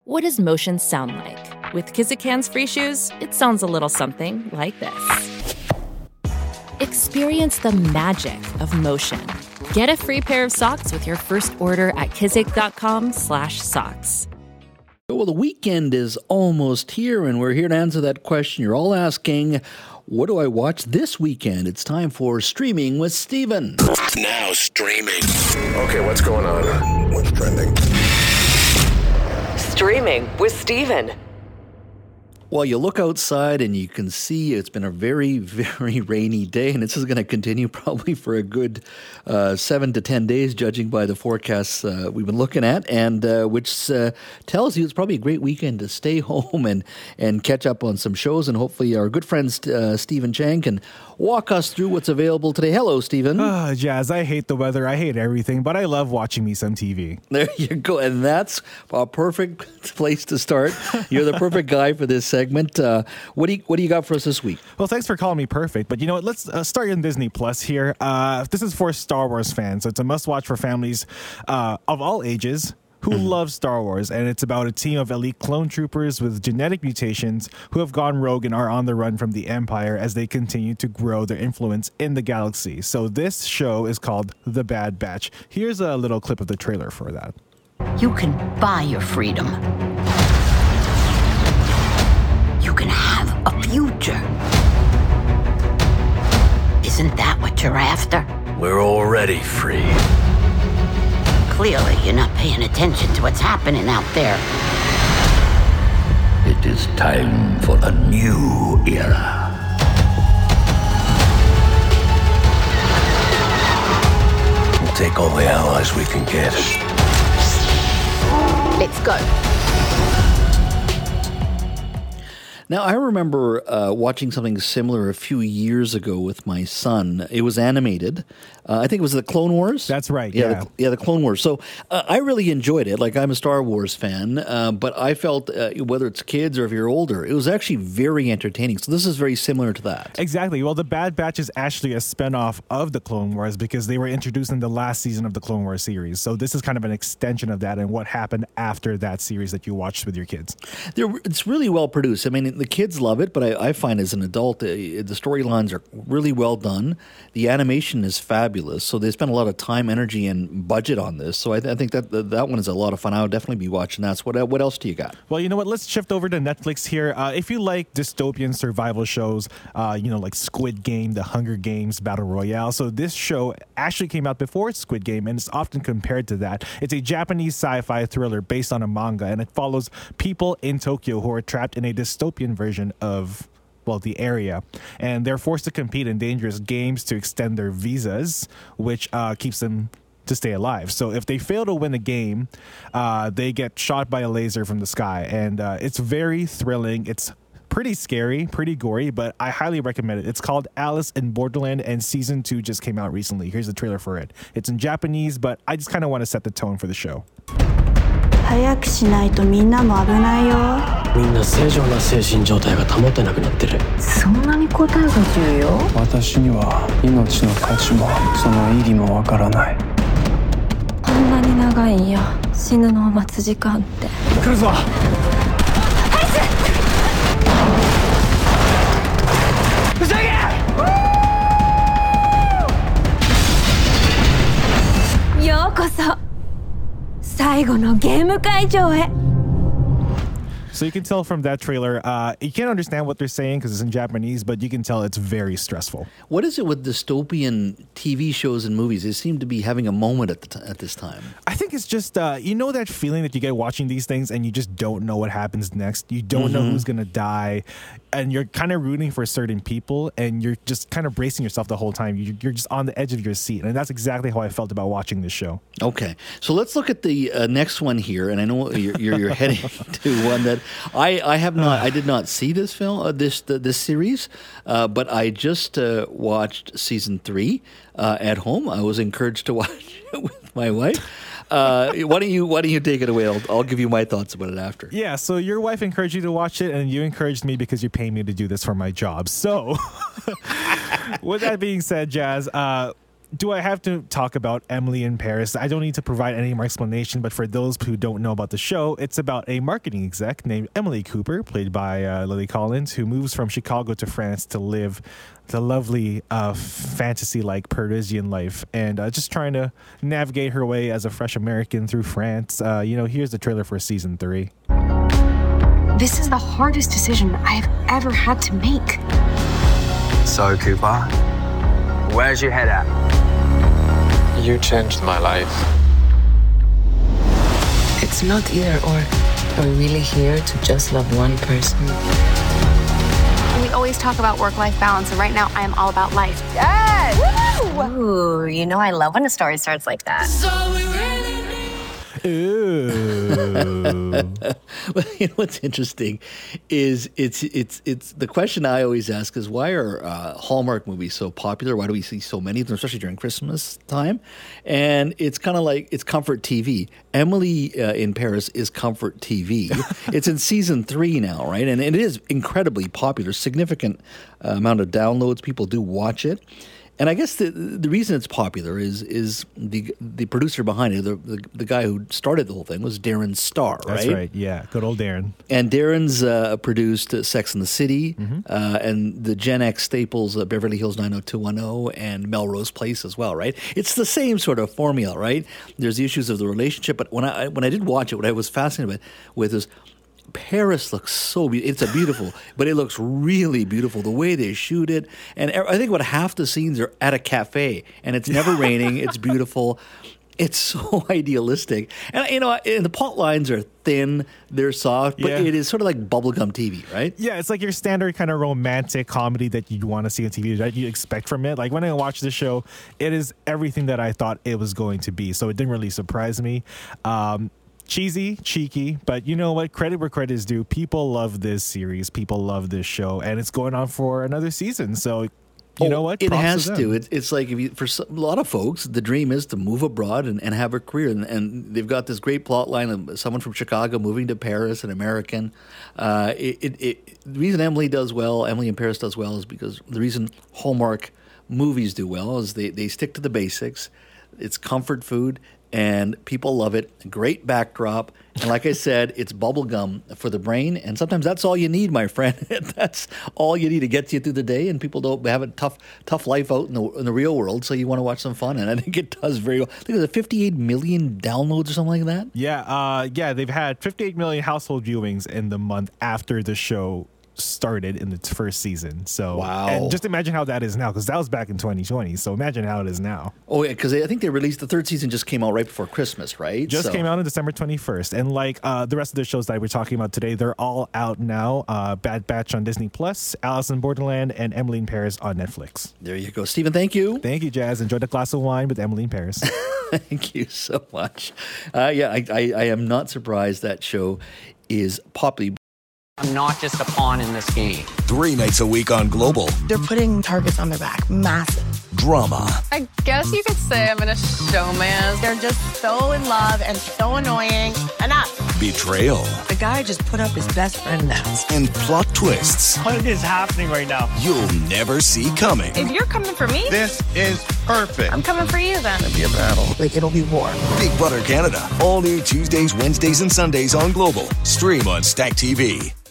What does motion sound like? With Kizikans free shoes, it sounds a little something like this. Experience the magic of motion. Get a free pair of socks with your first order at kizik.com/socks. Well, the weekend is almost here, and we're here to answer that question you're all asking. What do I watch this weekend? It's time for Streaming with Steven. Now streaming. Okay, what's going on? What's trending? Streaming with Steven. Well, you look outside and you can see it's been a very, very rainy day, and this is going to continue probably for a good 7 to 10 days, judging by the forecasts we've been looking at, and which tells you it's probably a great weekend to stay home and catch up on some shows, and hopefully our good friend Stephen Chang can walk us through what's available today. Hello, Stephen. Jazz, I hate the weather. I hate everything, but I love watching me some TV. There you go, and that's a perfect place to start. You're the perfect guy for this segment. What do you got for us this week? Well, thanks for calling me perfect. But you know what? Let's start in Disney Plus here. This is for Star Wars fans, so it's a must-watch for families of all ages who love Star Wars, and it's about a team of elite clone troopers with genetic mutations who have gone rogue and are on the run from the Empire as they continue to grow their influence in the galaxy. So this show is called The Bad Batch. Here's a little clip of the trailer for that. You can buy your freedom. You can have a future. Isn't that what you're after? We're already free. Clearly, you're not paying attention to what's happening out there. It is time for a new era. We'll take all the allies we can get. Let's go. Now, I remember watching something similar a few years ago with my son. It was animated. I think it was the Clone Wars. That's right, yeah. The Clone Wars. So I really enjoyed it. Like, I'm a Star Wars fan, but I felt, whether it's kids or if you're older, it was actually very entertaining. So this is very similar to that. Exactly. Well, The Bad Batch is actually a spinoff of the Clone Wars because they were introduced in the last season of the Clone Wars series. So this is kind of an extension of that and what happened after that series that you watched with your kids. It's really well produced. I mean, the kids love it, but I find as an adult, the storylines are really well done. The animation is fabulous. So they spent a lot of time, energy, and budget on this. So I think that one is a lot of fun. I would definitely be watching that. So what else do you got? Well, you know what? Let's shift over to Netflix here. If you like dystopian survival shows, like Squid Game, The Hunger Games, Battle Royale. So this show actually came out before Squid Game, and it's often compared to that. It's a Japanese sci-fi thriller based on a manga, and it follows people in Tokyo who are trapped in a dystopian version of the area, and they're forced to compete in dangerous games to extend their visas, which keeps them to stay alive. So if they fail to win a game, they get shot by a laser from the sky, and it's very thrilling. It's pretty scary, pretty gory, but I highly recommend it. It's called Alice in Borderland, and season 2 just came out recently. Here's the trailer for it. It's in Japanese, but I just kind of want to set the tone for the show. 早くしないとみんなも危ないよ。 みんな正常な精神状態が保てなくなってる。 そんなに答えが重要？ 私には命の価値もその意義もわからない。 こんなに長いんや。死ぬのを待つ時間って。 来るぞ。 ふざけ！ようこそ。最後のゲーム会場へ。 So you can tell from that trailer, you can't understand what they're saying because it's in Japanese, but you can tell it's very stressful. What is it with dystopian TV shows and movies? They seem to be having a moment at this time. I think it's just, that feeling that you get watching these things and you just don't know what happens next. You don't know who's going to die. And you're kind of rooting for certain people, and you're just kind of bracing yourself the whole time. You're just on the edge of your seat. And that's exactly how I felt about watching this show. Okay. So let's look at the next one here. And I know you're heading to one that I did not see this film, this series, but I just watched season 3 at home. I was encouraged to watch it with my wife. Why don't you take it away? I'll give you my thoughts about it after. Yeah, so your wife encouraged you to watch it, and you encouraged me because you're paying me to do this for my job. So, with that being said, Jazz, do I have to talk about Emily in Paris? I don't need to provide any more explanation, but for those who don't know about the show, it's about a marketing exec named Emily Cooper, played by Lily Collins, who moves from Chicago to France to live the lovely fantasy-like Parisian life, and just trying to navigate her way as a fresh American through France. Here's the trailer for season 3. This is the hardest decision I've ever had to make. So, Cooper, where's your head at? You changed my life. It's not either or. Are we really here to just love one person? We always talk about work-life balance, and right now I am all about life. Yes! Ooh, I love when a story starts like that. Ooh. Well, what's interesting is it's the question I always ask is, why are Hallmark movies so popular? Why do we see so many of them, especially during Christmas time? And it's kind of like it's comfort TV. Emily in Paris is comfort TV. It's in season 3 now, right? And it is incredibly popular. Significant amount of downloads. People do watch it. And I guess the reason it's popular is the producer behind it, the guy who started the whole thing, was Darren Star, right? That's right, yeah. Good old Darren. And Darren's produced Sex and the City, and the Gen X staples, Beverly Hills 90210 and Melrose Place as well, right? It's the same sort of formula, right? There's the issues of the relationship, but when I did watch it, what I was fascinated with is Paris looks so beautiful. It's beautiful, but it looks really beautiful the way they shoot it. And I think about half the scenes are at a cafe, and it's never raining. It's beautiful. It's so idealistic. And, and the plot lines are thin, they're soft, but it is sort of like bubblegum TV, right? Yeah, it's like your standard kind of romantic comedy that you'd want to see on TV, that you expect from it. Like when I watched the show, it is everything that I thought it was going to be. So it didn't really surprise me. Cheesy, cheeky, but you know what? Credit where credit is due. People love this series. People love this show, and it's going on for another season. So, you know what? It Props has to to. them. It's like for a lot of folks, the dream is to move abroad and have a career. And they've got this great plot line of someone from Chicago moving to Paris, an American. The reason Emily in Paris does well, is because the reason Hallmark movies do well is they stick to the basics. It's comfort food. And people love it. Great backdrop. And like I said, it's bubblegum for the brain. And sometimes that's all you need, my friend. That's all you need to get you through the day. And people don't have a tough life out in the real world. So you want to watch some fun. And I think it does very well. I think there's 58 million downloads or something like that. Yeah. They've had 58 million household viewings in the month after the show started in its first season. So wow. And just imagine how that is now, because that was back in 2020. So imagine how it is now. Oh yeah, because I think they released the 3rd season, just came out right before Christmas, right? Came out on December 21st. And like the rest of the shows that we're talking about today, they're all out now. Bad Batch on Disney Plus, Alice in Borderland, and Emily in Paris on Netflix. There you go. Stephen, thank you. Thank you, Jazz. Enjoy the glass of wine with Emily in Paris. Thank you so much. I am not surprised that show is popular. I'm not just a pawn in this game. 3 nights a week on Global. They're putting targets on their back. Massive. Drama. I guess you could say I'm in a showman. They're just so in love and so annoying. Enough. Betrayal. The guy just put up his best friend now. And plot twists. What is happening right now? You'll never see coming. If you're coming for me, this is perfect. I'm coming for you then. It'll be a battle. Like, it'll be war. Big Brother Canada. All new Tuesdays, Wednesdays, and Sundays on Global. Stream on Stack TV.